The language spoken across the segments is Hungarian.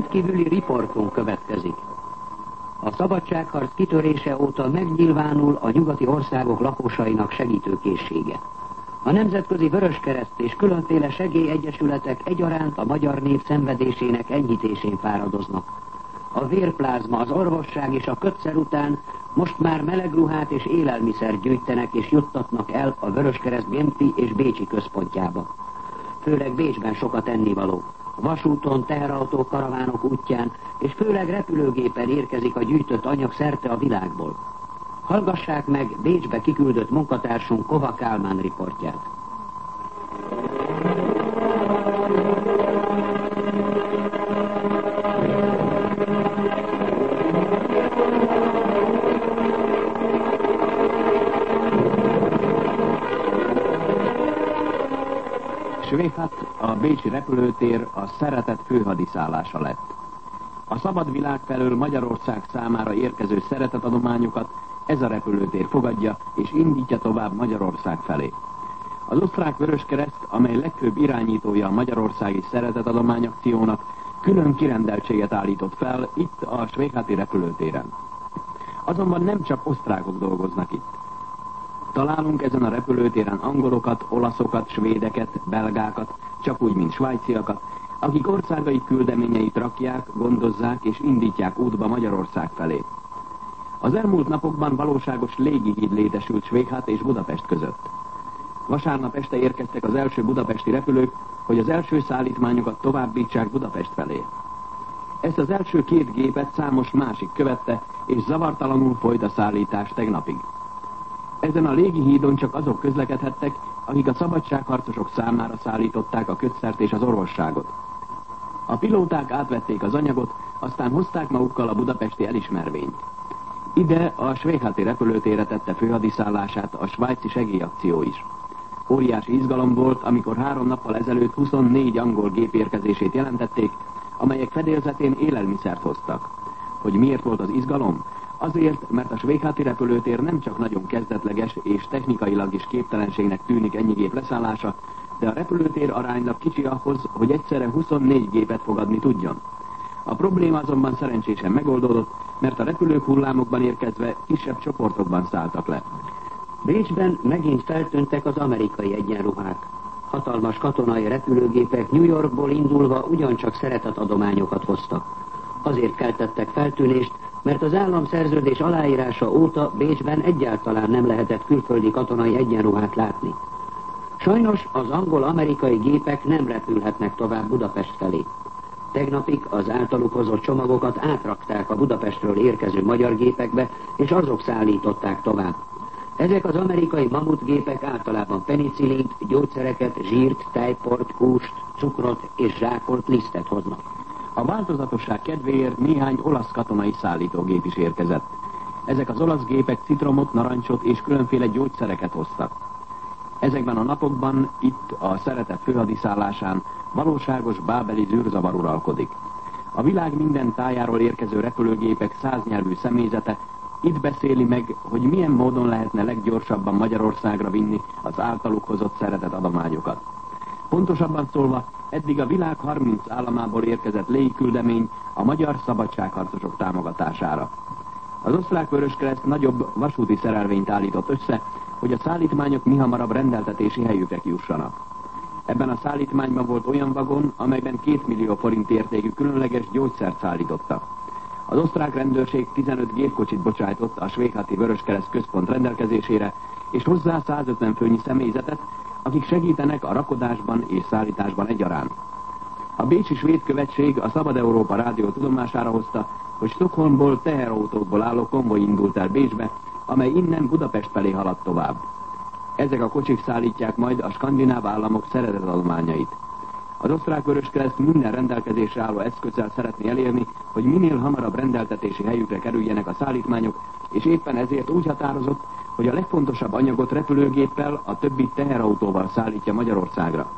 Rendkívüli riportunk következik. A szabadságharc kitörése óta megnyilvánul a nyugati országok lakosainak segítőkészsége. A Nemzetközi Vöröskereszt és különféle segélyegyesületek egyaránt a magyar nép szenvedésének enyhítésén fáradoznak. A vérplázma, az orvosság és a kötszer után most már meleg ruhát és élelmiszer gyűjtenek és juttatnak el a Vöröskereszt Genfi és Bécsi központjába. Főleg Bécsben sokat ennivaló. Vasúton, teherautók, karavánok útján, és főleg repülőgépen érkezik a gyűjtött anyag szerte a világból. Hallgassák meg Bécsbe kiküldött munkatársunk Kova Kálmán riportját. Svéhat, a bécsi repülőtér a szeretet főhadiszállása lett. A szabad világ felől Magyarország számára érkező szeretetadományokat ez a repülőtér fogadja és indítja tovább Magyarország felé. Az osztrák Vöröskereszt, amely legfőbb irányítója a magyarországi szeretetadományakciónak, külön kirendeltséget állított fel itt a svéhati repülőtéren. Azonban nem csak osztrákok dolgoznak itt. Találunk ezen a repülőtéren angolokat, olaszokat, svédeket, belgákat, csak úgy, mint svájciakat, akik országai küldeményeit rakják, gondozzák és indítják útba Magyarország felé. Az elmúlt napokban valóságos légihíd létesült Svéhat és Budapest között. Vasárnap este érkeztek az első budapesti repülők, hogy az első szállítmányokat továbbítsák Budapest felé. Ezt az első két gépet számos másik követte, és zavartalanul folyt a szállítás tegnapig. Ezen a légihídon csak azok közlekedhettek, akik a szabadságharcosok számára szállították a kötszert és az orvosságot. A pilóták átvették az anyagot, aztán hozták magukkal a budapesti elismervényt. Ide a svéhati repülőtérre tette főhadiszállását a svájci segélyakció is. Óriási izgalom volt, amikor 3 nappal ezelőtt 24 angol gép érkezését jelentették, amelyek fedélzetén élelmiszert hoztak. Hogy miért volt az izgalom? Azért, mert a svéhati repülőtér nem csak nagyon kezdetleges és technikailag is képtelenségnek tűnik ennyi gép leszállása, de a repülőtér aránylag kicsi ahhoz, hogy egyszerre 24 gépet fogadni tudjon. A probléma azonban szerencsésen megoldódott, mert a repülők hullámokban érkezve kisebb csoportokban szálltak le. Bécsben megint feltűntek az amerikai egyenruhák. Hatalmas katonai repülőgépek New Yorkból indulva ugyancsak szeretetadományokat hoztak. Azért keltettek feltűnést, mert az államszerződés aláírása óta Bécsben egyáltalán nem lehetett külföldi katonai egyenruhát látni. Sajnos az angol-amerikai gépek nem repülhetnek tovább Budapest felé. Tegnapig az általuk hozott csomagokat átrakták a Budapestről érkező magyar gépekbe, és azok szállították tovább. Ezek az amerikai mamutgépek általában penicillint, gyógyszereket, zsírt, tejport, húst, cukrot és zsákolt lisztet hoznak. A változatosság kedvéért néhány olasz katonai szállítógép is érkezett. Ezek az olasz gépek citromot, narancsot és különféle gyógyszereket hoztak. Ezekben a napokban itt a szeretet főhadiszállásán valóságos bábeli zűrzavar uralkodik. A világ minden tájáról érkező repülőgépek 100 nyelvű személyzete itt beszéli meg, hogy milyen módon lehetne leggyorsabban Magyarországra vinni az általuk hozott szeretetadományokat. Pontosabban szólva, eddig a világ 30 államából érkezett légiküldemény a magyar szabadságharcosok támogatására. Az osztrák Vöröskereszt nagyobb vasúti szerelvényt állított össze, hogy a szállítmányok mihamarabb rendeltetési helyükre kijussanak. Ebben a szállítmányban volt olyan vagon, amelyben 2 millió forint értékű különleges gyógyszert szállítottak. Az osztrák rendőrség 15 gépkocsit bocsájtott a svéhati Vöröskereszt központ rendelkezésére, és hozzá 150 főnyi személyzetet, akik segítenek a rakodásban és szállításban egyaránt. A bécsi svéd követség a Szabad Európa rádió tudomására hozta, hogy Stockholmból teherautókból álló konvoj indult el Bécsbe, amely innen Budapest felé haladt tovább. Ezek a kocsik szállítják majd a skandináv államok szeretetadományait. Az osztrák Vöröskereszt minden rendelkezésre álló eszközzel szeretné elérni, hogy minél hamarabb rendeltetési helyükre kerüljenek a szállítmányok, és éppen ezért úgy határozott, hogy a legfontosabb anyagot repülőgéppel, a többit teherautóval szállítja Magyarországra.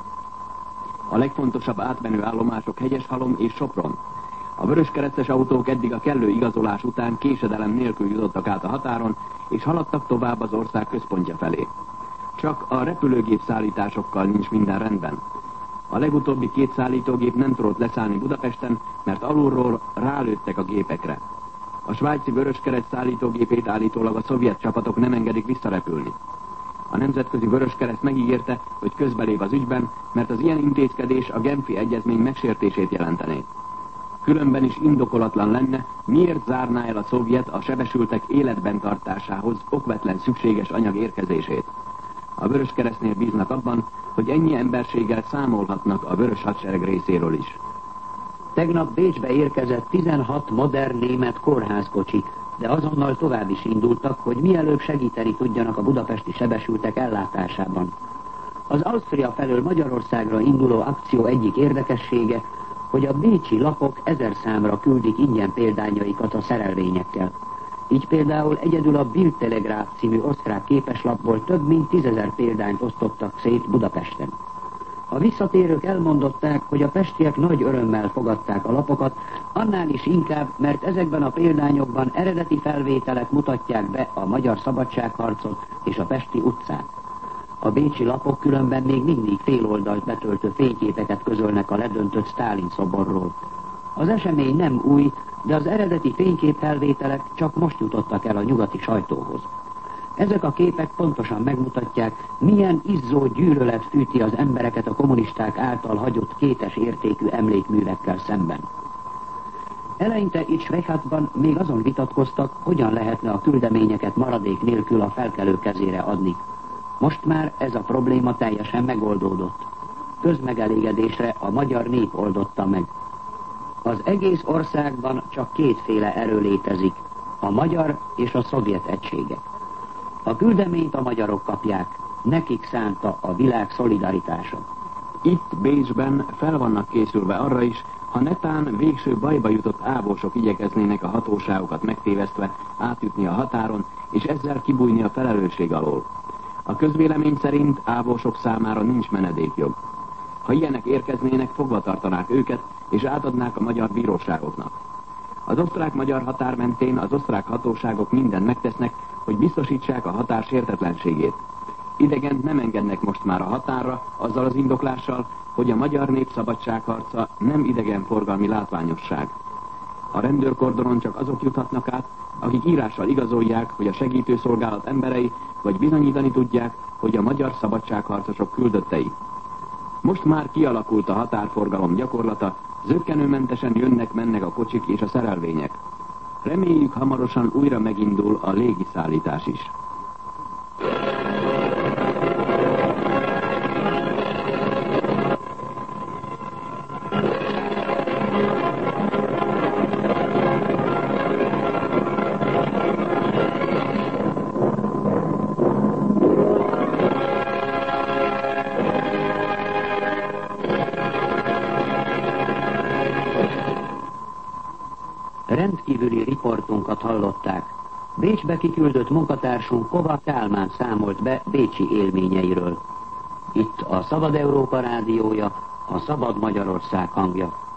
A legfontosabb átmenő állomások Hegyeshalom és Sopron. A vöröskeresztes autók eddig a kellő igazolás után késedelem nélkül jutottak át a határon, és haladtak tovább az ország központja felé. Csak a repülőgép szállításokkal nincs minden rendben. A legutóbbi 2 szállítógép nem tudott leszállni Budapesten, mert alulról rálőttek a gépekre. A svájci Vöröskereszt szállítógépét állítólag a szovjet csapatok nem engedik visszarepülni. A Nemzetközi Vöröskereszt megígérte, hogy közbelép az ügyben, mert az ilyen intézkedés a Genfi egyezmény megsértését jelentené. Különben is indokolatlan lenne, miért zárná el a szovjet a sebesültek életben tartásához okvetlen szükséges anyag érkezését. A Vöröskeresztnél bíznak abban, hogy ennyi emberséggel számolhatnak a Vörös Hadsereg részéről is. Tegnap Bécsbe érkezett 16 modern német kórházkocsik, de azonnal tovább is indultak, hogy mielőbb segíteni tudjanak a budapesti sebesültek ellátásában. Az Ausztria felől Magyarországra induló akció egyik érdekessége, hogy a bécsi lapok 1000 számra küldik ingyen példányaikat a szerelvényekkel. Így például egyedül a Bild Telegraph című osztrák képeslapból több mint 10 000 példányt osztottak szét Budapesten. A visszatérők elmondották, hogy a pestiek nagy örömmel fogadták a lapokat, annál is inkább, mert ezekben a példányokban eredeti felvételek mutatják be a magyar szabadságharcot és a pesti utcát. A bécsi lapok különben még mindig fél oldalt betöltő fényképeket közölnek a ledöntött Sztálin szoborról. Az esemény nem új, de az eredeti fényképfelvételek csak most jutottak el a nyugati sajtóhoz. Ezek a képek pontosan megmutatják, milyen izzó gyűlölet fűti az embereket a kommunisták által hagyott kétes értékű emlékművekkel szemben. Eleinte itt Schweichatban még azon vitatkoztak, hogyan lehetne a küldeményeket maradék nélkül a felkelő kezére adni. Most már ez a probléma teljesen megoldódott. Közmegelégedésre a magyar nép oldotta meg. Az egész országban csak kétféle erő létezik, a magyar és a szovjet egységek. A küldeményt a magyarok kapják, nekik szánta a világ szolidaritása. Itt Bécsben fel vannak készülve arra is, ha netán végső bajba jutott ábósok igyekeznének a hatóságokat megtévesztve átjutni a határon, és ezzel kibújni a felelősség alól. A közvélemény szerint ábósok számára nincs menedékjog. Ha ilyenek érkeznének, fogva tartanák őket, és átadnák a magyar bíróságoknak. Az osztrák-magyar határ mentén az osztrák hatóságok mindent megtesznek, hogy biztosítsák a határ sértetlenségét. Idegent nem engednek most már a határra, azzal az indoklással, hogy a magyar nép szabadságharca nem idegenforgalmi látványosság. A rendőrkordonon csak azok juthatnak át, akik írással igazolják, hogy a segítőszolgálat emberei, vagy bizonyítani tudják, hogy a magyar szabadságharcosok küldöttei. Most már kialakult a határforgalom gyakorlata, zökkenőmentesen jönnek-mennek a kocsik és a szerelvények. Reméljük, hamarosan újra megindul a légiszállítás is. Rendkívüli riportunkat hallották. Bécsbe kiküldött munkatársunk Kova Kálmán számolt be bécsi élményeiről. Itt a Szabad Európa rádiója, a Szabad Magyarország hangja.